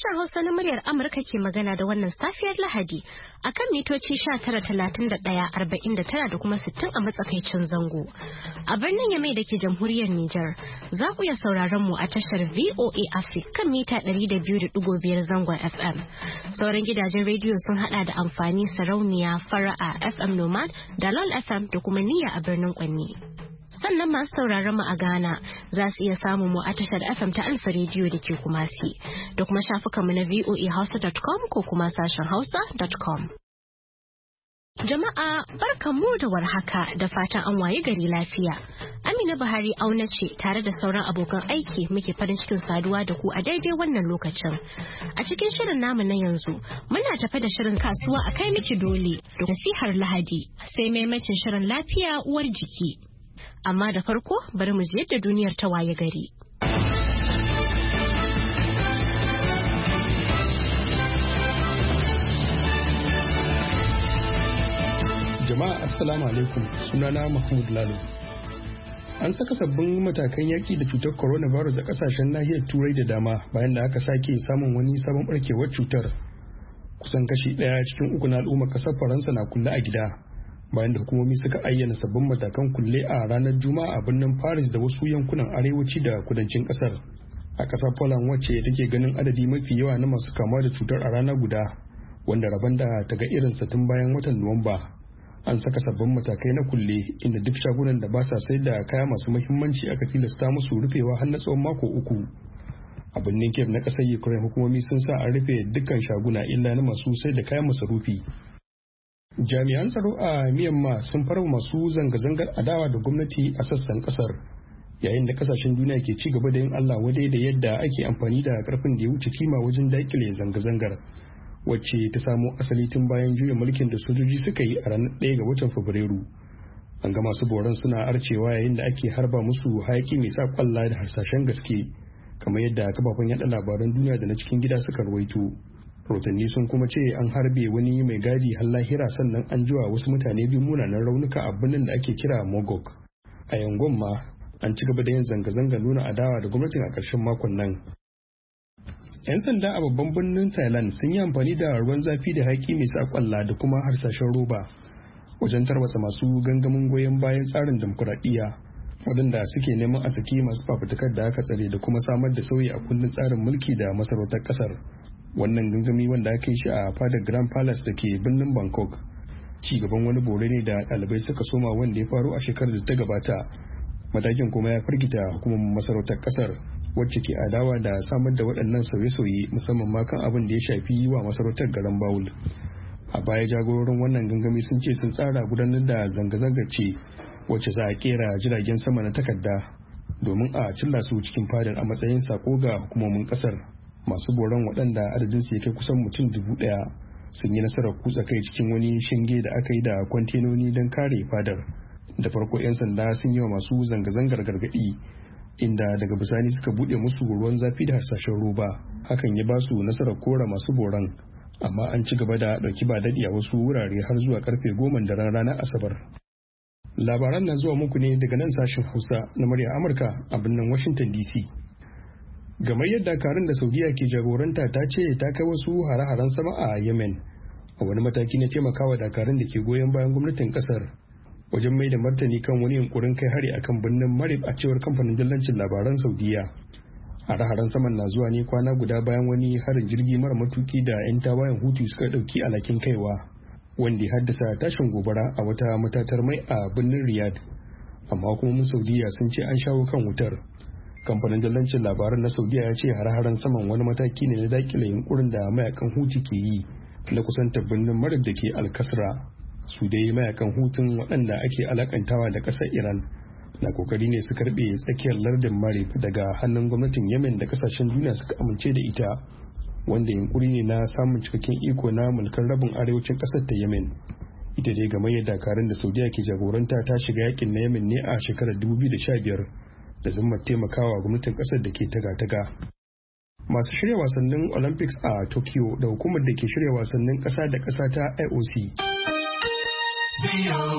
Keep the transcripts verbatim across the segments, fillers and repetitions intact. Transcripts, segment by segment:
Sashen Hausa na muryar Amurka ke magana da wannan safiyar Lahadi akan mitoci sha tara talatin da ɗaya arba'in da tara da kuma sittin a matsakaicin zango. A birnin Yamai da ke jamhuriyar Nijar za ku iya sauraron mu a tashar V O A Africa kan mita ɗari da biyu da ɗigo biyar zangon F M. Sauran gidajen rediyo sun hada da amfani sarauniya fara'a F M Nomad da LOL F M da kuma niyya a birnin Kwanni. Sannan masu sauraron mu a Ghana za su iya samun mu a tashar F M ta Alfa Radio da ke Kumasi da kuma shafukanmu na v o a hausa dot com ko kuma sashen hausa dot com. Jama'a barkanmu da warhaka da fatan an waye gari lafiya. Amina Buhari auna ce tare da sauran abokan aiki muke farin cikin saduwa da ku a daidai wannan lokacin. A cikin shirin namu na yanzu muna tafe da shirin kasuwa a kai miki dole da nasihar Lahadi sai maimacin shirin lafiya uwar jiki. Amma da farko bari mu je yadda duniyar ta waye gari. Jama'a assalamu alaikum, sunana Mahmud Lalo. An saka sabbin matakan yaki da cutar coronavirus a kasashen nahiyar Turai da dama bayan da aka sake samun wani sabon barkewar cutar. Kusan kashi ɗaya cikin uku na al'ummar ƙasar Faransa na kulle a gida. Bayan da hukumomi suka ayyana sabbin matakan kulle a ranar Juma'a a birnin Paris da wasu yankunan arewaci da kudancin kasar. A kasar Poland wacce take ganin adadi mafi yawa na masu kamuwa da cutar a rana guda, wanda rabon da ta ga irinsa tun bayan watan Nuwamba. An saka sabbin matakai na kulle inda duk shagunan da ba sa sai da kaya masu muhimmanci aka tilasta musu rufewa har na tsawon mako uku. A birnin Kiev na kasar Ukraine hukumomi sun sa an rufe dukkan shaguna illa na masu sai da kayan masarufi. Jami'an tsaro a Myanmar sun farwa masu zanga-zangar adawa da gwamnati a sassan kasar, yayin da kasashen duniya ke ci gaba da yin Allah wadai da yadda ake amfani da karfin da ya wuce kima wajen dakile zanga-zangar, wacce ta samo asali tun bayan juya mulkin da sojoji suka yi a ranar ɗaya ga watan Fabrairu. An ga masu boran suna arcewa yayin da ake harba musu hayaki mai sa kwalla da harsashen gaske, kamar yadda kafafen yaɗa labaran duniya da na cikin gida suka rawaito. Rotanni sun kuma ce an harbe wani mai gadi har lahira sannan an jiwa wasu mutane biyu munanan raunuka a birnin da ake kira Mogok. A Yangon ma an ci gaba da yin zanga-zanga nuna adawa da gwamnatin a ƙarshen makon nan. 'Yan sanda a babban birnin Thailand sun yi amfani da ruwan zafi da haƙi mai sa kwalla da kuma harsashen roba wajen tarwatsa masu gangamin goyon bayan tsarin demokuraɗiyya waɗanda suke neman a saki masu fafutukar da aka tsare da kuma samar da sauyi a kundin tsarin mulki da masarautar ƙasar. Wannan gangami wanda aka yi shi a fadar Grand Palace da ke birnin Bangkok ci gaban wani bore ne da ɗalibai suka soma wanda ya faru a shekarar da ta gabata. Matakin kuma ya firgita hukumar masarautar kasar wacce ke adawa da samar da waɗannan sauye-sauye musamman ma kan abin da ya shafi yi wa masarautar garan bawul. A baya jagororin wannan gangami sun ce sun tsara gudanar da zanga-zangar ce wacce za a kera jiragen sama na takarda domin a cilla su cikin fadar a matsayin sako ga hukumomin kasar. Masu boron waɗanda adadinsu ya kai kusan mutum dubu ɗaya sun yi nasarar kutsa kai cikin wani shinge da aka yi da kwantenoni don kare fadar. Da farko 'yan sanda sun yi wa masu zanga-zangar gargaɗi inda daga bisani suka buɗe musu ruwan zafi da harsashen roba. Hakan ya ba su nasarar kora masu boron, amma an ci gaba da ɗauki ba daɗi a wasu wurare har zuwa karfe goma daren ranar Asabar. Labaran na zuwa muku ne daga nan sashen Hausa na murya Amurka a birnin Washington D C. Gamayyar dakarun da Saudiya ke jagoranta ta ce ta kai wasu hare-haren sama a Yemen a wani mataki na taimakawa dakarun da ke goyon bayan gwamnatin kasar wajen mai da martani kan wani yunkurin kai hari akan birnin Marib a cewar kamfanin dillancin labaran Saudiya. Hare-haren saman na zuwa ne kwana guda bayan wani harin jirgi mara matuki da 'yan tawayen Hutu suka dauki alhakin kaiwa, wanda ya haddasa tashin gobara a wata matatar mai a birnin Riyadh. Amma hukumomin Saudiya sun ce an shawo kan wutar. Kamfanin dillancin labaran na Saudiya ya ce hare-haren saman wani mataki ne na dakile yunkurin da mayakan Hutu ke yi na kusantar birnin Marib da ke Al-Kasra. Su dai mayakan Hutun waɗanda ake alakantawa da ƙasar Iran na kokari ne su karɓe tsakiyar lardin Marib daga hannun gwamnatin Yemen da ƙasashen duniya suka amince da ita, wanda yunkuri ne na samun cikakken iko na mulkar rabin arewacin ƙasar ta Yemen. Ita dai gamayyar dakarun da Saudiya ke jagoranta ta shiga yakin na Yemen ne a shekarar dubu biyu da sha biyar da zummar taimakawa gwamnatin ƙasar da ke taga-taga. Masu shirya wasannin Olympics a Tokyo da hukumar da ke shirya wasannin ƙasa da ƙasa ta I O C.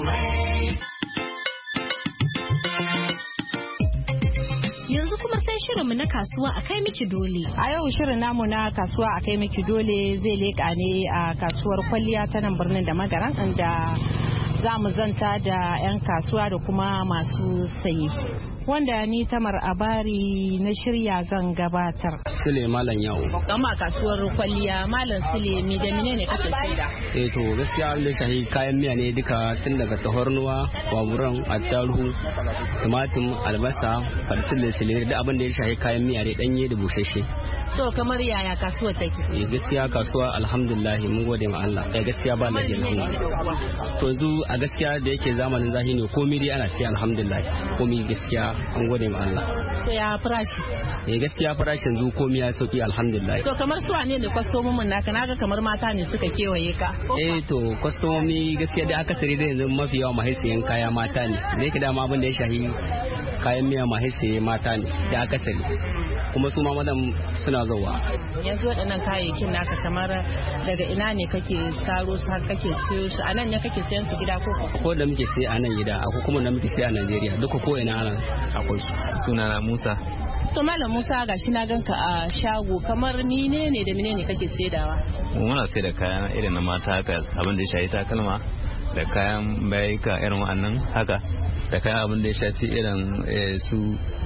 Yanzu kuma sai shirinmu na kasuwa a kai miki dole. A yau shirin namu na kasuwa a kai miki dole zai leƙa ne a kasuwar kwalliya ta nan birnin da magaran inda za mu zanta da 'yan kasuwa da kuma masu saye. Wanda ni Tamar Abari na shirya zan gabatar. Sule Malam Yawo. Gama kasuwar kwalliya Malam Sule mi da mine ne kake saida? Eh to gaskiya Allah shahi kayan miya ne duka tun daga tahornuwa, waburan, attaruhu, tumatir, albasa, farsile, silir da abin da ya shahi kayan miya ne danye da bushashe. To kamar yaya kasuwar take? Eh gaskiya kasuwa alhamdulillah mun gode ma Allah. Eh gaskiya ba lafiya alhamdulillah. To yanzu a gaskiya da yake zamanin zahi ne komai dai ana sai alhamdulillah. Komai gaskiya an gode ma Allah. To ya farashi? Eh gaskiya farashin zu komai ya sauki alhamdulillah. To kamar su wane ne kwastomomin naka naga kamar mata ne suka kewaye ka? Eh to kwastomomi gaskiya dai akasari da yanzu mafi yawa mahaisiyan kaya mata ne. Da yake dama abin da ya shahi kayan miya mahaisiyan mata ne da akasari. Kuma su ma madam suna zuwa. Yanzu waɗannan kayayyakin naka kamar daga ina ne kake saro su har kake siyo su a nan ne kake sayan su gida ko ko da muke sai a nan gida akwai kuma da muke sai a Najeriya duka ko ina nan akwai su. Sunana Musa. To Malam Musa gashi na ganka a shago kamar mine ne da mine ne kake saidawa? Muna sai da kayan irin na mata haka abin da ya shafi takalma da kayan bayika irin wannan haka da kayan abin da ya shafi irin su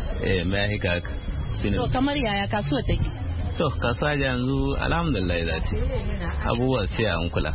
bayika haka. To kamar yaya kasuwa take? To kasuwa yanzu alhamdulillah za ce abubuwa sai an kula.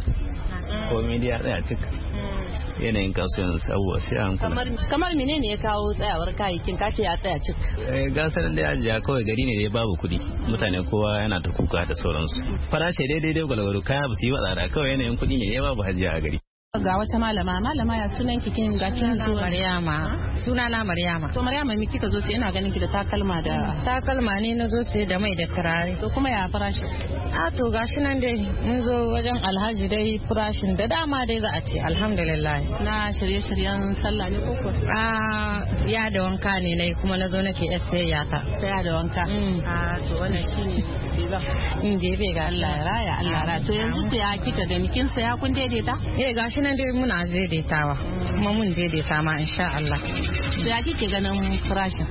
Ko media tsaya cik. Yanayin kasuwan abubuwa sai an kula. Kamar menene ya kawo tsayawar kayayyakin ka ce ya tsaya cik? Eh gasar da ajiya kawai gari ne dai babu kuɗi. Mutane kowa yana ta kuka da sauransu. Farashi daidai dai gwalgwaro kaya ba su yi wa tsada kawai yanayin kuɗi ne dai babu hajiya a gari. Ga wata malama malama ya sunan kikin ga kin zo Maryama suna na Maryama. To Maryama me kika zo sai ina ganin ki da takalma da takalma ne na zo sai da mai da turare. To kuma ya farashi? A to gashi nan dai mun zo wajen Alhaji dai farashin da dama dai za a ce alhamdulillah. Na shirye-shiryen sallah ne ko ko? A ya da wanka ne nayi kuma na zo nake sayayya ta. Saya da wanka. A to wannan shine biba. In bebe ga Allah ya raya Allah ya raya. To yanzu sai ya kika gani kin saya kun daidaita? Eh gashi nan dai muna daidaitawa kuma mun daidaita ma insha Allah. To ya kike ganin farashin?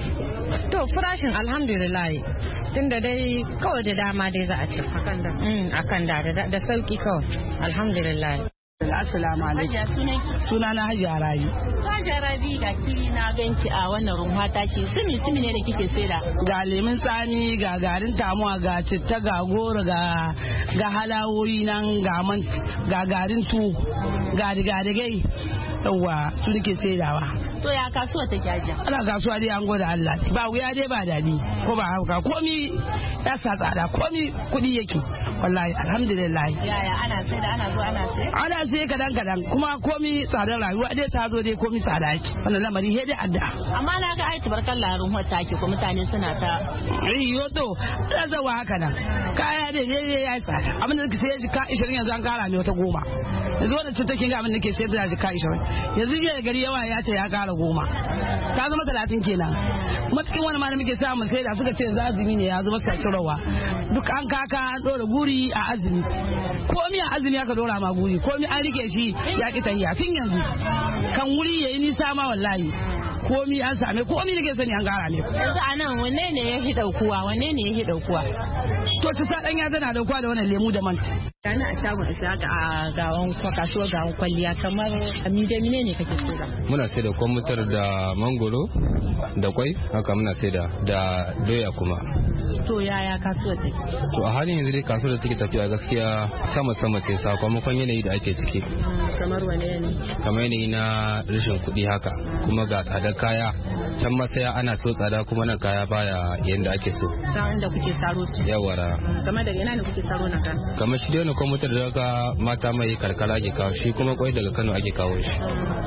To farashin alhamdulillah tunda dai kawai da dama dai za a ce akan da akan da da sauki kawai alhamdulillah. Assalamu alaikum. Suna na Hajiya Rabi. Hajiya Rabi ga kiri na ganki a wannan rumfa take. Sumi sumi ne da kike saida. Ga lemun tsami, ga garin tamuwa, ga citta, ga goro, ga ga halawoyi nan, ga man, ga garin tu, ga digadigai. Yawwa su nake saidawa. To ya kasuwa take ajiya? Ana kasuwa dai an gode Allah. Ba wuya dai ba dadi. Ko ba haka komi ya sa tsada komi kudi yake. Wallahi alhamdulillah. Yaya ana sai da ana zo ana sai? Ana sai kadan kadan kuma komi tsadar rayuwa dai ta zo dai komi tsada yake. Wannan lamari he dai adda. Amma na ga ai tabarkallah ruhun take ko mutane suna ta ai yo to da zawa haka nan. Kaya dai dai ya tsada. Abin da kake sai ka ishirin yanzu an kara ne wata goma. Yanzu wannan ce take ga abin da ke sai da ka ishirin. Yanzu jiya gari yawa ya ce ya kara goma. Ta zama talatin kenan. Matsayin wani ma da muke samu sai da suka ce yanzu azumi ne ya zama sa cirowa. Duk an kaka an dora guri a azumi. Komi a azumi aka dora ma guri. Komi an rike shi ya ki tahiya tun yanzu. Kan wuri yayi nisa ma wallahi. Komi an same komi da ke sani an gara ne. Yanzu a nan wanne ne ya hi daukuwa wanne ne ya hi daukuwa? To ci ta dan ya tana daukuwa da wannan lemu da manta. Kana a shagon Ishaka a gawon kasuwar gawon kwalliya kamar mi da mine ne kake saida? Muna saida kwamfutar da mangoro da kwai haka muna saida da doya kuma. To yaya kasuwar take? To a halin yanzu dai kasuwar da take tafiya gaskiya sama sama ce sakamakon yanayi da ake ciki. Kamar wane ne? Kamar yanayi na rashin kuɗi haka kuma ga tsadar kaya can masaya ana so tsada kuma nan kaya baya yanda ake so. Can inda kuke saro su? Yawara. Kamar daga ina ne kuke saro na kan? Kamar shi dai kuma mutar daga mata mai karkara ake kawo shi kuma kwai daga Kano ake kawo shi.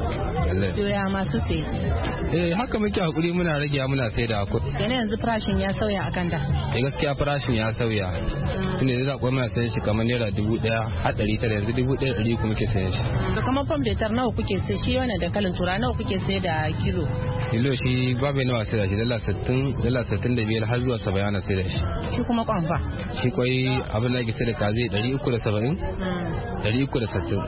Doya masu sai. Eh haka muke hakuri muna rage muna sai da hakuri. Yana yanzu farashin ya sauya akan da. Eh gaskiya farashin ya sauya. Tunda yanzu akwai muna sayan shi kamar naira dubu daya har ɗari tara yanzu dubu ɗaya ɗari kuma muke sayan shi. Da kamar fam da tar nawa kuke sai shi wannan dankalin tura nawa kuke sai da kilo? Kilo shi babu nawa sai da shi dala sittin dala sittin da biyar har zuwa saba'in ana sai da shi. Shi kuma kwan fa? Shi kwai abin da ake sai da kaze ɗari uku da saba'in ɗari uku da sittin.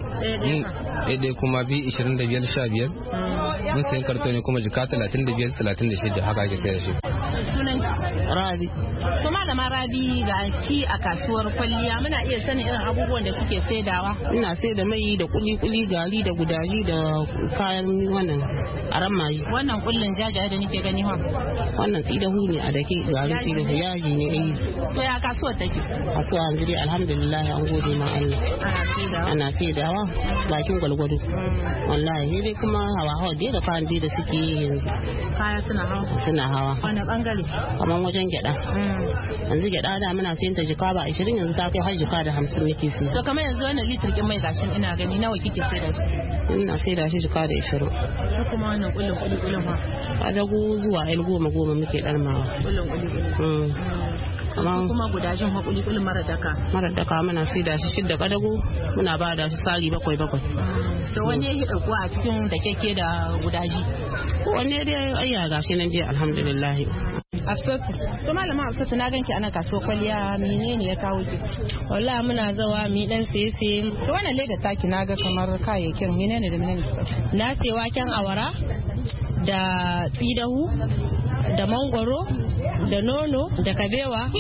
Ɗaya kuma bi ishirin da biyar sha biyar. Mun sayan kartoni kuma jika talatin da biyar talatin da shida haka ake sai da shi. Sunan Rabi. To malama Rabi ga ki a kasuwar kwalliya muna iya sanin irin abubuwan da kike saidawa. Ina sai da mai da kuli-kuli gari da gudaji da kayan wannan aran mayi. Wannan kullun jajaye da nake gani ha. Wannan tsidahu ne a dake gari tsidahu yaji ne eh. To ya kasuwar take? Kasuwa yanzu dai alhamdulillah an gode ma Allah. Ana saidawa. Ana saidawa bakin gwalgwado. Wallahi dai kuma hawa hawa dai da kayan dai da suke yi yanzu. Kaya suna hawa. Suna hawa. Wani bangare? Kamar wajen gyada. Yanzu gyada da muna sayan ta jika ba ashirin yanzu ta kai har jika da hamsin nake sai. To kamar yanzu wannan litir kin mai gashin ina gani nawa kike sai da shi? Ina sai da shi jika da ashirin. Ko kuma wannan kullun kuli kullun ha? A dago zuwa el goma goma muke darmawa. Kullun kuli kuli. Amma kuma gudajin hakuli kullun mara daka. Mara daka muna sai da shi shidda kadago muna ba da shi sari bakwai bakwai. To wanne ya dauko a cikin da keke da gudaji? Wanne dai ayya gashi nan je alhamdulillah. Afsatu. To malama Afsatu na ganki ana kasuwar kwalliya menene ya kawo ki? Wallahi muna zawa mi dan saye saye. To wannan leda taki naga kamar kayayyakin menene da menene? Na sai waken awara da tsidahu da mangwaro da nono da kabewa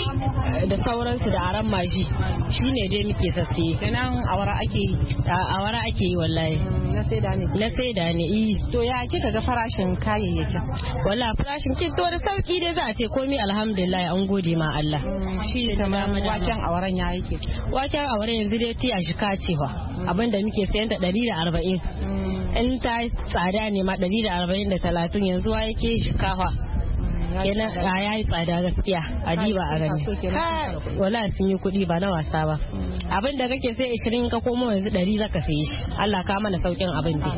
da sauransu da aran maji shine dai muke sassaye. Kenan awara ake yi? Awara ake yi wallahi. Na saida ne? Na saida ne eh. To ya kika ga farashin kayayyakin? Wallahi farashin kin to da sauki dai za a ce komai alhamdulillah an gode ma Allah. Shi kamar waken awaran ya yake? Waken awaran yanzu dai tiya shika ce fa. Abinda muke sayan ta ɗari da arba'in. In ta tsada ne ma ɗari da arba'in da talatin yanzu wa yake shikafa. Kenan a yayi tsada gaskiya a diba a gani. Wala sun yi kuɗi ba na wasa ba. Abin da kake sai ishirin ka komo yanzu ɗari zaka sayi shi. Allah ka mana saukin abin dai.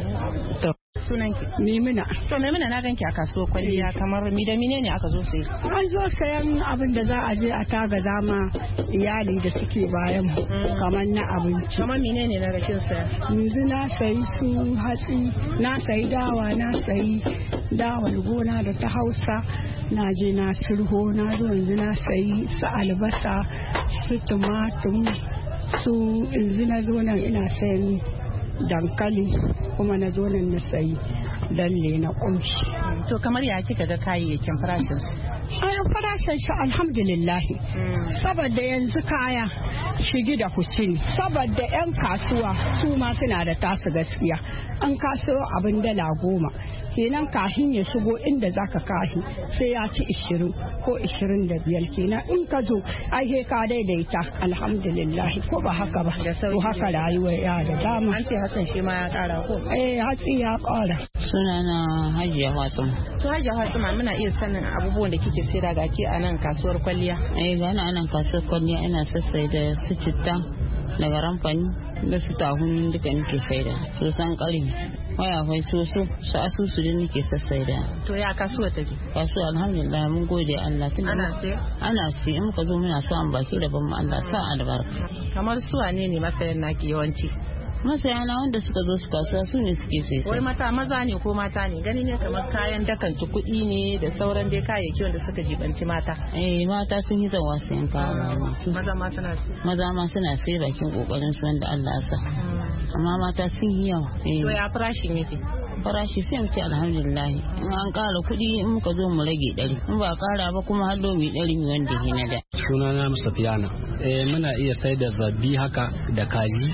Sunanki? Mimuna. To Mimuna na ganki a kasuwar kwalliya kamar mi da mine ne aka zo sai? An zo sayan abin da za a je a taga zama iyali da suke bayan kamar na abinci. Kamar mine ne na rakin saya? Yanzu na sayi su hatsi, na sayi dawa, na sayi dawar gona da ta Hausa, na je na sirho, na zo yanzu na sayi su albasa, su tumatum, su yanzu na zo nan ina sayan dankali kuma na zo nan na sayi lalle na kunshi. To kamar ya kika ga kayayyakin farashin su? Ai farashin shi alhamdulillah. Saboda yanzu kaya shigi da kuci ne. Saboda yan kasuwa su ma suna da tasu gaskiya. An kaso abin dala goma. Kenan kahin ya shigo inda zaka kahi sai ya ci ishirin ko ishirin da biyar kenan in ka zo ai ka daidaita alhamdulillah ko ba haka ba. To haka rayuwa ya da dama. An ce hakan shi ma ya kara ko? Eh hatsi ya kara. Sunana Hajiya Fatima. To Hajiya Fatima muna iya sanin abubuwan da kike sayar da ke a nan kasuwar kwalliya? Eh ga nan kasuwar kwalliya ina sassai da su citta daga ramfani da su tahun duka nake saida. So san kari waya wai soso su asusu din nake sassai da. To ya kasuwa take? Kasuwa alhamdulillah mun gode Allah tun ana sai ana sai in muka zo muna so an baki da ban Allah sa albarka. Kamar su wane ne masayan naki yawanci? Masaya na wanda suka zo su kasuwa su ne suke sai. Wai mata maza ne ko mata ne? Gani ne kamar kayan dakanci kuɗi ne da sauran dai kayayyaki wanda suka jibanci mata. Eh mata sun yi zawa sayan kaya. Maza ma suna sai. Maza ma suna sai bakin kokarin su wanda Allah ya sa. Amma mata sun yi yawa. To ya farashin yake? Farashi sai mu ce alhamdulillah in an ƙara kuɗi in muka zo mu rage ɗari in ba ƙara ba kuma har domi ɗari mu wanda ke na da. Sunana Musafiyana. Eh muna iya sai da zabi haka da kaji.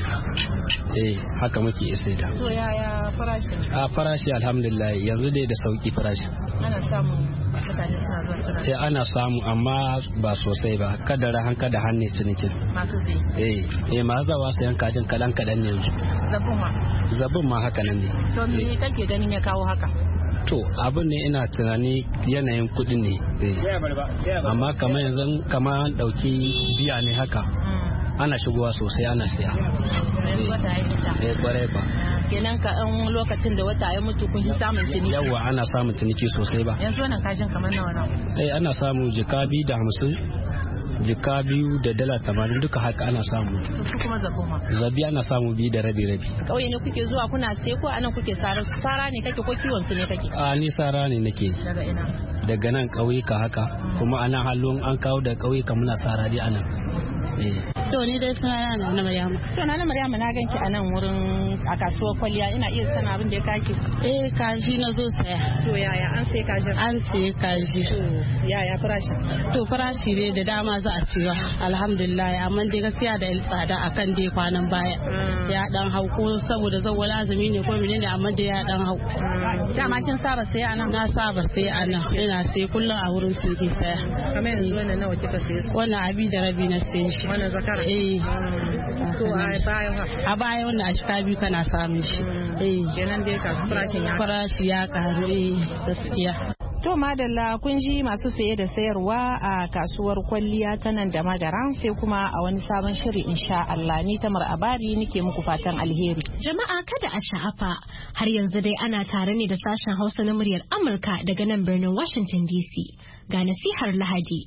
Eh haka muke iya sai da. To yaya farashi? A farashi alhamdulillah yanzu dai da sauki farashi. Ana samu mutane suna zuwa suna. Eh ana samu amma ba sosai ba kada ran kada hanne cinikin. Masu zai. Eh eh ma zawa sayan kajin kadan kadan ne yanzu. Zabun ma. Zabun ma haka nan ne. To me kake ganin ya kawo haka? To abin ne ina tunani yanayin kuɗi ne. Amma kamar yanzu kamar ɗauki biya ne haka. Ana shigowa sosai ana siya. Eh kwarai ba. Kenan ka an lokacin da wata ya mutu kun yi samun ciniki. Yawwa ana samun ciniki sosai ba. Yanzu wannan kajin kamar nawa nawa? Eh ana samu jika biyu da hamsin. Jika biyu da dala tamanin duka haka ana samu. Su kuma zabi ma. Zabi ana samu biyu da rabi rabi. Kauye ne kuke zuwa kuna sai ko anan kuke sara sara ne kake ko kiwon su ne kake? A ni sara ne nake. Daga ina? Daga nan ƙauyuka haka kuma anan halon an kawo da ƙauyuka muna sara dai anan. To ni dai suna na na Maryama. To na na Maryama na ganki a nan wurin a kasuwar kwalliya ina iya sana abin da ya kaki. Eh kaji na zo saya. To yaya an sai kaji? An sai kaji. To yaya farashi? To farashi dai da dama za a cewa alhamdulillah amma dai gaskiya da tsada akan dai kwanan baya. Ya dan hau ko saboda zawwal azumi ne ko menene amma dai ya dan hau. Dama kin saba sai a nan? Na saba sai a nan. Ina sai kullum a wurin sun ke saya. Kamar yanzu wannan nawa kika saye su? Wannan abi da rabi na saye shi. Wannan zakara? Eh. To a baya a baya wannan a cika biyu kana samun shi. Eh. Kenan dai kasu farashin ya farashi ya karu eh gaskiya. To madalla kun ji masu saye da sayarwa a kasuwar kwalliya ta nan da magaran sai kuma a wani sabon shiri insha Allah ni Tamar Abari nake muku fatan alheri. Jama'a kada a sha'afa har yanzu dai ana tare ne da sashen Hausa na muryar Amurka daga nan birnin Washington D C. Ga nasihar Lahadi.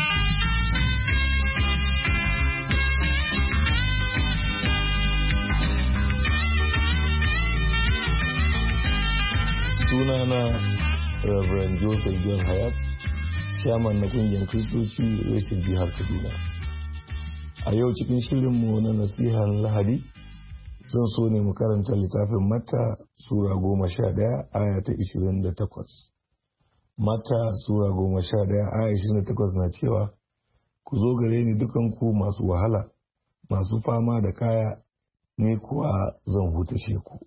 Sunana Reverend Joseph John Hayat, chairman na kungiyar Kristoci reshen jihar Kaduna. A yau cikin shirinmu na nasihar Lahadi, zan so ne mu karanta littafin Matta Sura goma sha ɗaya aya ta ishirin da takwas. Matta Sura goma sha ɗaya aya ishirin da takwas na cewa, ku zo gare ni dukanku masu wahala, masu fama da kaya, ne kuwa zan hutashe ku.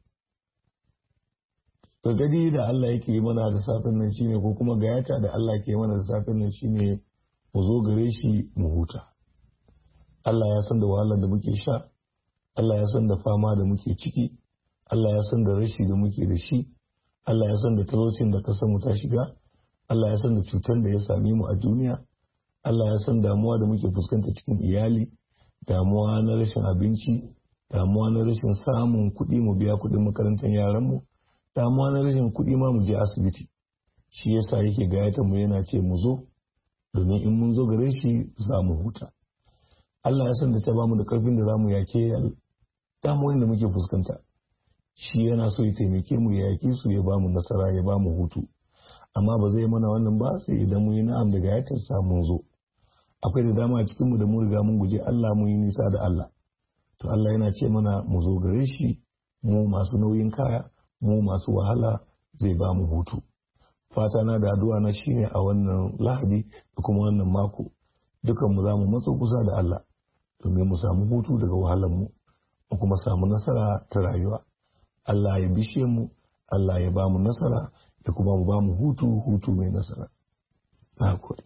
Gargadi da Allah yake yi mana da safin nan shine ko kuma gayata da Allah ke mana da safin nan shine mu zo gare shi mu huta. Allah ya san da wahalar da muke sha, Allah ya san da fama da muke ciki, Allah ya san da rashi da muke da shi, Allah ya san da talaucin da kasar mu ta shiga, Allah ya san da cutar da ya same mu a duniya, Allah ya san damuwa da muke fuskanta cikin iyali, damuwa na rashin abinci, damuwa na rashin samun kuɗi mu biya kuɗin makarantar yaranmu, damuwa na rashin kuɗi ma mu je asibiti. Shi yasa yake gayyata mu yana ce mu zo, domin in mun zo gare shi za mu huta. Allah ya san da ta bamu da ƙarfin da za mu yake damuwoyin da muke fuskanta. Shi yana so ya taimake mu ya yake su ya bamu nasara ya bamu hutu. Amma ba zai mana wannan ba sai idan mu yi na'am da gayyatar sa mun zo. Akwai da dama a cikin mu da mu riga mun guje Allah mu yi nisa da Allah. To Allah yana ce mana mu zo gare shi, mu masu nauyin kaya, mu masu wahala zai ba mu hutu. Fata na da addu'a na shine a wannan Lahadi da kuma wannan mako dukan mu zamu matso kusa da Allah domin mu samu hutu daga wahalar mu mu kuma samu nasara ta rayuwa. Allah ya bishe mu, Allah ya ba mu nasara da kuma mu ba mu hutu hutu mai nasara. Na gode.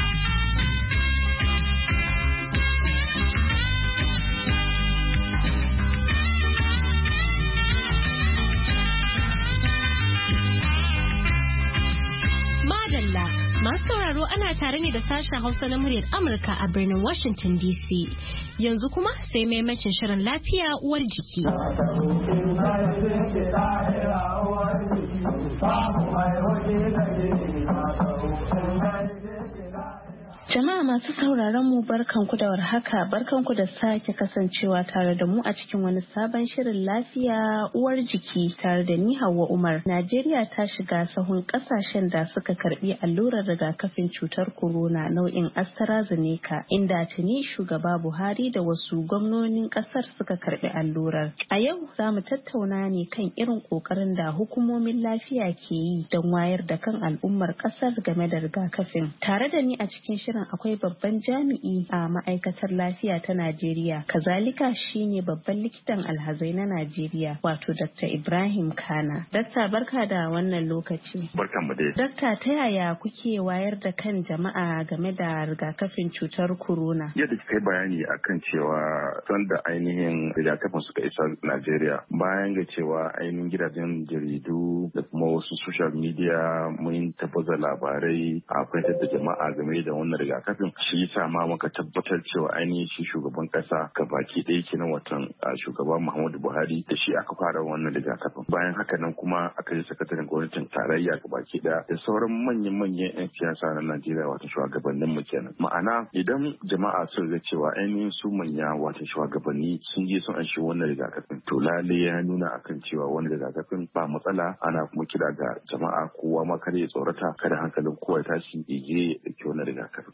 Masu sauraro ana tare ne da sashen Hausa na muryar Amurka a birnin Washington D C. Yanzu kuma sai maimacin shirin lafiya uwar jiki. Jama'a masu sauraron mu barkanku da warhaka, barkanku da sake kasancewa tare da mu a cikin wani sabon shirin lafiya uwar jiki tare da ni Hauwa Umar. Najeriya ta shiga sahun kasashen da suka karbi allurar rigakafin cutar corona nau'in AstraZeneca, inda tuni shugaba Buhari da wasu gwamnonin kasar suka karbi allurar. A yau za mu tattauna ne kan irin kokarin da hukumomin lafiya ke yi don wayar da kan al'ummar kasar game da rigakafin. Tare da ni a cikin shirin akwai babban jami'i a ma'aikatar lafiya ta Najeriya, kazalika shine babban likitan alhazai na Najeriya, wato Dokta Ibrahim Kana. Dokta barka da wannan lokaci. Barkan mu dai. Dokta ta yaya kuke wayar da kan jama'a game da rigakafin cutar corona? Yadda kika yi bayani akan cewa sanda ainihin rigakafin suka isa Najeriya, bayan ga cewa ainihin gidajen jaridu da kuma wasu social media mun tabbatar labarai a fahimtar da jama'a game da wannan rigakafin, shi yasa ma muka tabbatar cewa ainihin shi shugaban kasa gabaki ɗaya kenan watan shugaba Muhammadu Buhari da shi aka fara wannan rigakafin. Bayan haka nan kuma aka yi sakataren gwamnatin tarayya gabaki ɗaya da sauran manyan-manyan 'yan siyasa na Najeriya wato shugabannin mu kenan. Ma'ana idan jama'a sun ga cewa ainihin su manya wato shugabanni sun je sun anshi wannan rigakafin, to lalle ya nuna akan cewa wannan rigakafin ba matsala. Ana kuma kira ga jama'a kowa ma kada ya tsorata, kada hankalin kowa ya tashi ya je ya ɗauki wannan rigakafin.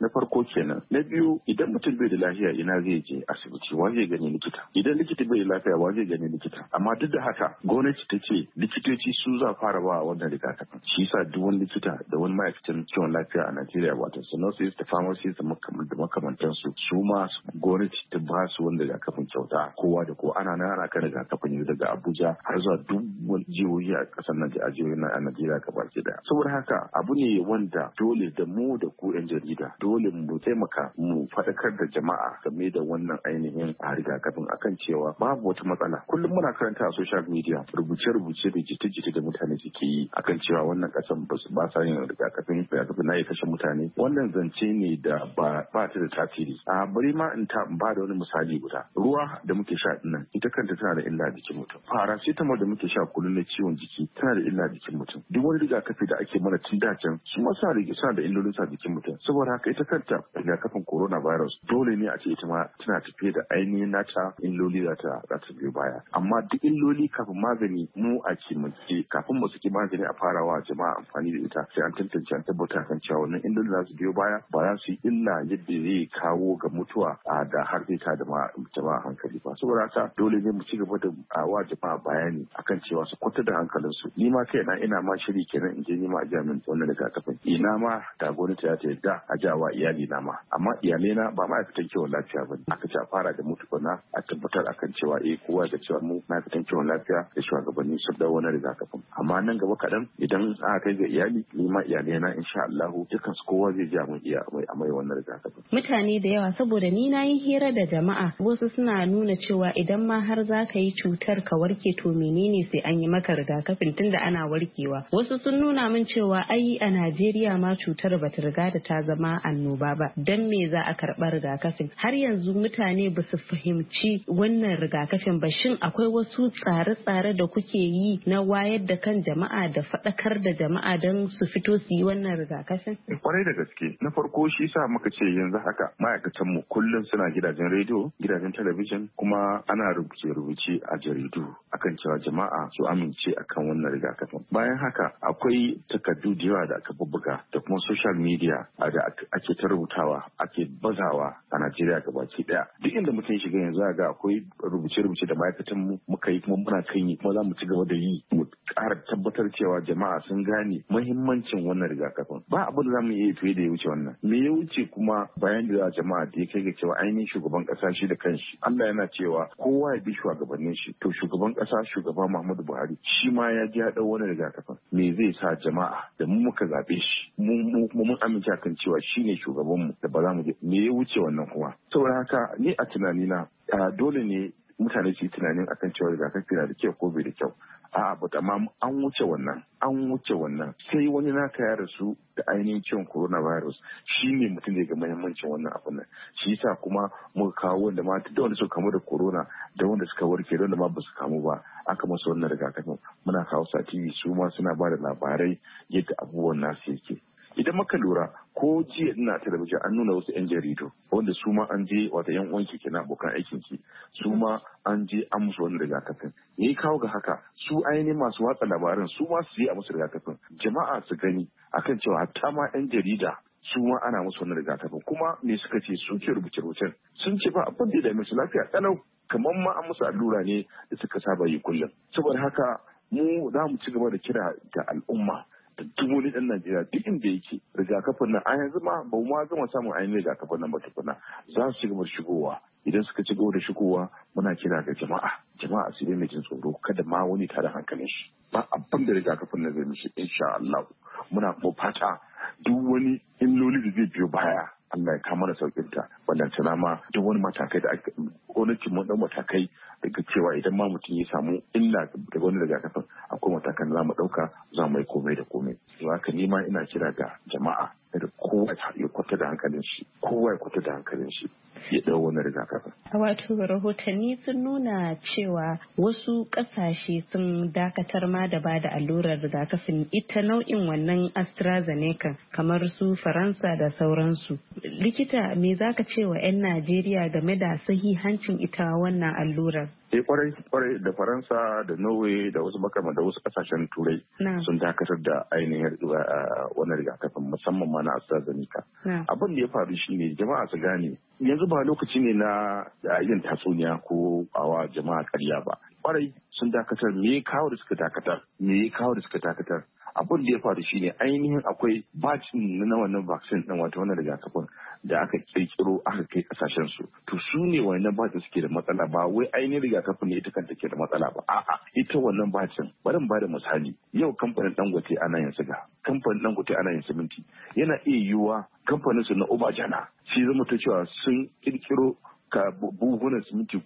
na farko kenan. Na biyu idan mutum bai da lafiya ina zai je asibiti wa zai gani likita, idan likita bai da lafiya wa zai gani likita. Amma duk da haka gwamnati ta ce likitoci su za fara ba wannan rigakafin. Shi yasa duk wani likita da wani ma'aikacin kiwon lafiya a Najeriya wato nurses da pharmacists da makamantansu su ma gwamnati ta ba su wani rigakafin kyauta kowa da kowa. Ana nan ana kan rigakafin daga Abuja har zuwa duk wani jihohi a kasar nan a jihohin a Najeriya gaba ki daya. Saboda haka abu ne wanda dole da mu da ku yan jarida dole mu taimaka mu faɗakar da jama'a game da wannan ainihin a rigakafin akan cewa babu wata matsala. Kullum muna karanta a social media rubuce-rubuce da jita-jita da mutane suke yi akan cewa wannan kasan ba sa yin rigakafin rigakafin na ya kashe mutane. Wannan zance ne da ba ta da tasiri. A bari ma in ta ba da wani misali guda. Ruwa da muke sha dinnan ita kanta tana da illa jikin mutum. Paracetamol da muke sha kullum na ciwon jiki tana da illa jikin mutum. Duk wani rigakafi da ake mana tun da can su ma suna da illolin sa jikin mutum. Saboda haka ita kanta rigakafin coronavirus dole ne a ce ita ma tana tafiye da ainihin nata illoli za ta za ta biyo baya. Amma duk illoli kafin magani mu a kimance kafin mu saki magani a farawa jama'a amfani da ita sai an tantance an tabbata kan cewa wannan illoli za su biyo baya ba za su yi illa yadda zai kawo ga mutuwa a da har zai ta da jama'a hankali ba. Saboda haka dole ne mu ci gaba da wa jama'a bayani akan cewa su kwata da hankalinsu. Ni ma kaina ina ma shiri kenan in je ni ma a jami'in wannan rigakafin. Ina ma da gwamnati ta yadda a jawa iyali na ma. Amma iyalai na ba ma'aikatan kiwon lafiya ba ne. Aka ce a fara da mutukuna a tabbatar akan cewa eh kowa da cewa mu ma'aikatan kiwon lafiya da shugabanni su da wani rigakafin. Amma nan gaba kaɗan idan aka kai ga iyali ni ma iyalai na insha Allah dukkan su kowa zai ji mun iya mai amai wannan rigakafin. Mutane da yawa saboda ni na yi hira da jama'a wasu suna nuna cewa idan ma har za ka yi cutar ka warke to menene sai an yi maka rigakafin tunda ana warkewa. Wasu sun nuna min cewa ai a Najeriya ma cutar bata riga da ta zama annoba ba dan me za a karɓa rigakafin. Har yanzu mutane ba su fahimci wannan rigakafin ba. Shin akwai wasu tsare-tsare da kuke yi na wayar da kan jama'a da faɗakar da jama'a don su fito su yi wannan rigakafin? Kwarai da gaske. Na farko shi sa muka ce yanzu haka ma'aikatan mu kullum suna gidajen rediyo, gidajen talabijin kuma ana rubuce-rubuce a jaridu akan cewa jama'a su amince akan wannan rigakafin. Bayan haka akwai takardu da yawa da aka bubbuga da kuma social media da ake ta rubutawa ake bazawa a Najeriya gabaki daya. Duk inda mutum shiga yanzu ga akwai rubuce-rubuce da ma'aikatan mu muka yi kuma muna kan yi kuma za mu ci gaba da yi mu ƙara tabbatar cewa jama'a sun gane muhimmancin wannan rigakafin. Ba abin da za mu iya fiye da ya wuce wannan. Me ya wuce kuma bayan da jama'a da ya kai ga cewa ainihin shugaban ƙasa shi da kanshi Allah yana cewa kowa ya bi shugabannin shi. To shugaban ƙasa shugaba Muhammadu Buhari shi ma ya ji ya ɗau wani rigakafin. Me zai sa jama'a da mu muka zaɓe shi mu mun amince kan cewa shi ne shugabanmu da ba za mu je me ya wuce wannan kuma. Saboda haka ni a tunanina dole ne mutane su yi tunanin akan cewa rigakafi na da kyau ko bai da kyau. A'a but amma an wuce wannan an wuce wannan sai wani naka ya rasu da ainihin ciwon coronavirus shi ne mutum da ga muhimmancin wannan abun nan shi yasa kuma muka kawo wanda ma da wanda suka kamu da corona da wanda suka warke da wanda ma ba su kamu ba aka musu wannan rigakafin muna kawo sa T V su ma suna ba da labarai yadda abubuwan nasu yake. Idan muka lura ko jiya ina talabijin an nuna wasu 'yan jaridu wanda su ma an je wata 'yan uwanki kenan abokan aikin ki su ma an je an musu wani rigakafin. Me ya kawo ga haka su ainihin masu watsa labaran su ma su yi a musu rigakafin jama'a su gani akan cewa hatta ma 'yan jarida su ma ana musu wani rigakafin kuma me suka ce su ke rubuce-rubucen sun ce ba abin da ya dame su lafiya kalau kamar ma an musu allura ne da suka saba yi kullum. Saboda haka mu za mu ci gaba da kira ga al'umma da duk wani ɗan Najeriya duk inda yake rigakafin nan a yanzu ma ba ma gama samun ainihin rigakafin nan ba tukuna za su ci gaba da shigowa idan suka ci gaba da shigowa muna kira ga jama'a jama'a su daina jin tsoro kada ma wani tada hankalin shi ba abin da rigakafin nan zai mishi insha Allah muna kuma fata duk wani illoli da zai biyo baya Allah ya kama da saukin ta ballantana ma duk wani matakai da aka gwamnati mun dan matakai daga cewa idan ma mutum ya samu illa daga wani rigakafin akwai matakan da za mu dauka za mu yi komai da komai. To haka ni ma ina kira ga jama'a da kowa ya kwata da hankalin shi kowa ya kwata da hankalin shi ya dau wani rigakafin. Wato rahotanni sun nuna cewa wasu kasashe sun dakatar ma da bada allurar rigakafin ita nau'in wannan AstraZeneca kamar su Faransa da sauransu. Likita me zaka ce wa 'yan Najeriya game da sahihancin ita wannan allurar? eh kwarai kwarai da Faransa da Norway da wasu makama da wasu kasashen turai sun dakatar da ainihin wannan rigakafin musamman ma na AstraZeneca. Abin da ya faru shine jama'a su gane yanzu ba lokaci ne na yin tatsuniya ko awa jama'a ƙarya ba. Kwarai sun dakatar, me ya kawo da suka dakatar me ya kawo da suka dakatar abin da ya faru shine ainihin akwai bacin na wannan vaccine din wato wannan rigakafin da aka kirkiro aka kai kasashen su to su ne wannan bacin suke da matsala ba wai ainihin rigakafin ne ita kanta ke da matsala ba a'a ita wannan bacin bari mu bada misali yau kamfanin Dangote ana yin siga kamfanin Dangote ana yin siminti yana iya yiwuwa kamfanin su na Obajana shi zama ta cewa sun kirkiro ka buhunan siminti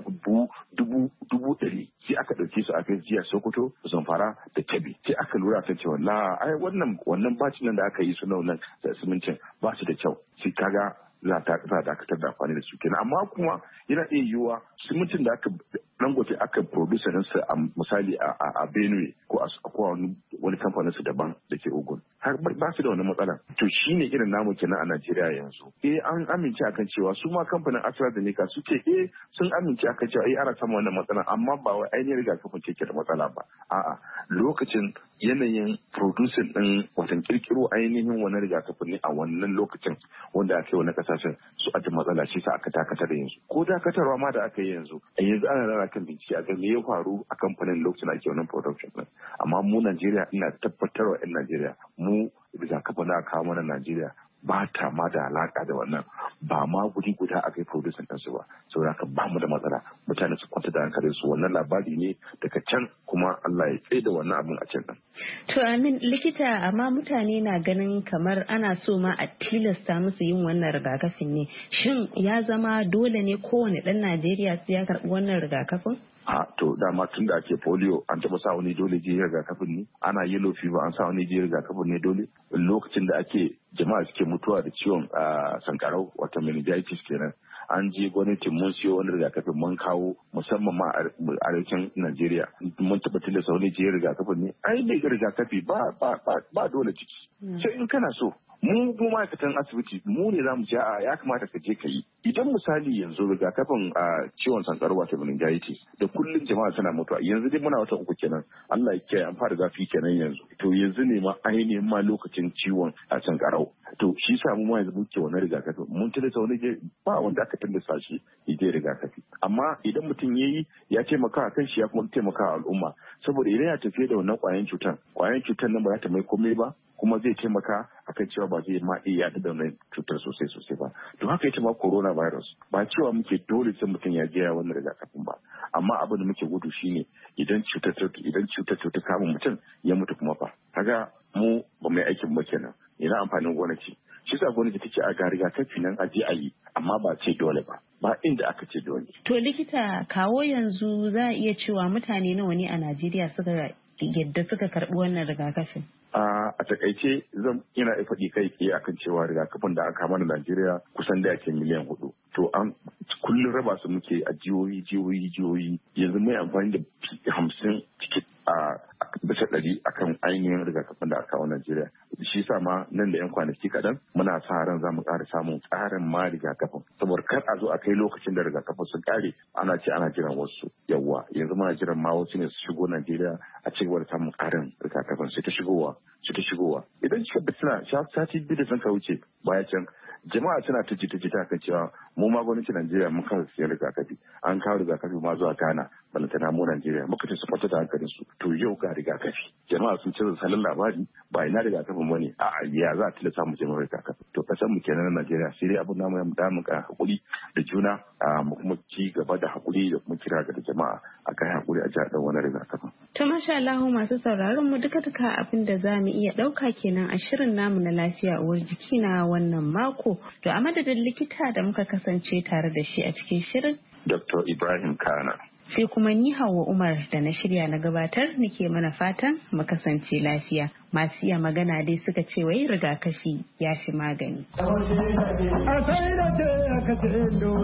dubu dubu ɗari sai aka ɗauke su a kai jiya Sokoto Zamfara da Kebbi sai aka lura kan cewa la ai wannan wannan bacin nan da aka yi su na wannan simintin ba su da kyau sai kaga za ta za dakatar da amfani da su kenan amma kuma yana iya yiwuwa simintin da aka Dangote aka produce su a misali a Benue ko a wani kamfanin su daban da ke Ogun har ba su da wani matsala to shine irin namu kenan a Najeriya yanzu eh an amince akan cewa su ma kamfanin AstraZeneca suke eh sun amince akan cewa eh ana samun wannan matsala amma ba wai ainihin rigakafin ce ke da matsala ba a'a lokacin yanayin producing din watan kirkiro ainihin wannan rigakafin ne a wannan lokacin wanda aka yi wani kasashen su a matsala shi sa aka dakatar da yanzu ko dakatarwa ma da aka yi yanzu a yanzu ana rana kan bincike a ga me ya faru a kamfanin lokacin ake wannan production din amma mu Najeriya ina tabbatarwa 'yan Najeriya mu rigakafin da aka kawo mana Najeriya ba ta ma da alaka da wannan ba ma guri guda aka yi producing ɗinsu ba saboda haka ba mu da matsala mutane su kwanta da hankalin su wannan labari ne daga can kuma Allah ya tsaye da wannan abin a can. To amin likita amma mutane na ganin kamar ana so ma a tilasta musu yin wannan rigakafin ne shin ya zama dole ne kowane ɗan Najeriya su ya karɓi wannan rigakafin? A to dama tun da ake polio an taɓa sa wani dole je rigakafin ne ana yellow fever an sa wani je rigakafin ne dole lokacin da ake jama'a suke mutuwa da ciwon sankarau wata meningitis kenan an je gwamnatin mun siyo wani rigakafin mun kawo musamman ma a arewacin Najeriya mun taɓa tilasta wani je rigakafin ne ai mai rigakafi ba ba ba dole ciki sai in kana so mu mu ma'aikatan asibiti mu ne za mu ce a ya kamata ka je ka yi idan misali yanzu rigakafin a ciwon sankarau wato meningitis da kullum jama'a suna mutuwa yanzu dai muna wata uku kenan Allah ya kiyaye an fara zafi kenan yanzu to yanzu ne ma ainihin ma lokacin ciwon a sankarau to shi sa mu ma yanzu muke wannan rigakafin mun tilasta wani je ba wanda aka tilasta shi ya je rigakafi amma idan mutum yayi ya taimaka kan shi ya kuma taimaka al'umma saboda idan ya tafiye da wannan kwayan cutan kwayan cutan nan ba za ta mai komai ba kuma zai taimaka akan cewa ba zai ma iya yaɗa da wannan cutar sosai sosai ba to haka ita ma coronavirus ba cewa muke dole sai mutum ya je ya wannan rigakafin ba amma abin da muke gudu shine idan cutar idan cutar ta kama mutum ya mutu kuma fa kaga mu ba mai aikin ba kenan ina amfanin gwamnati shi sa gwamnati take a ga rigakafi nan a je a yi amma ba ce dole ba ba inda aka ce dole to likita kawo yanzu za a iya cewa mutane nawa ne a Najeriya suka yadda suka karɓi wannan rigakafin a takaice zan ina faɗi kai tsaye akan cewa rigakafin da aka mana Najeriya kusan da yake miliyan hudu to an kullum raba su muke a jihohi jihohi jihohi yanzu mai amfani da hamsin cikin a bisa ɗari akan ainihin rigakafin da aka kawo Najeriya shi sa ma nan da yan kwanaki kaɗan muna sa ran za mu ƙara samun tsarin ma rigakafin saboda kar a zo a kai lokacin da rigakafin sun ƙare ana ce ana jiran wasu yawwa yanzu muna jiran ma wasu ne su shigo Najeriya a ci gaba da samun ƙarin rigakafin sai ta shigowa sai ta shigowa idan kika bi suna sati biyu da sun ka wuce baya can jama'a suna ta jita jita kan cewa mu ma gwamnatin Najeriya mun kasa siyan rigakafi an kawo rigakafi ma zuwa Ghana balantana mu Najeriya muka ce su kwata da hankalin su to yau ga rigakafi jama'a sun canza salon labari ba ina rigakafin bane a ya za a tilasta mu jama'a rigakafi to kasan mu kenan na Najeriya sai dai abun namu ya mu damu ka hakuri da juna mu kuma ci gaba da hakuri da kuma kira ga jama'a a kai hakuri a jihar dan wani rigakafin to masha Allah masu sauraron mu duka duka abin da za mu iya dauka kenan a shirin namu na lafiya uwar jiki na wannan mako to a madadin likita da muka kasance tare da shi a cikin shirin Doctor Ibrahim Kana sai kuma ni Hauwa Umar da na shirya na gabatar nake mana fatan mu kasance lafiya masu iya magana dai suka ce wai rigakafi ya fi magani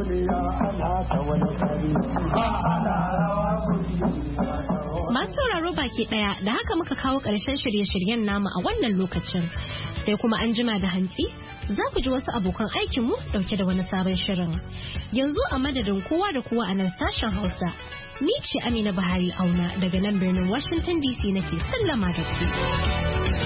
masu sauraro baki daya da haka muka kawo ƙarshen shirye-shiryen namu a wannan lokacin. Sai kuma an jima da hantsi za ku ji wasu abokan aikinmu dauke da wani sabon shirin. Yanzu a madadin kowa da kowa a nan sashen Hausa, ni ce Amina Buhari Auna daga nan birnin Washington D C nake sallama da ku.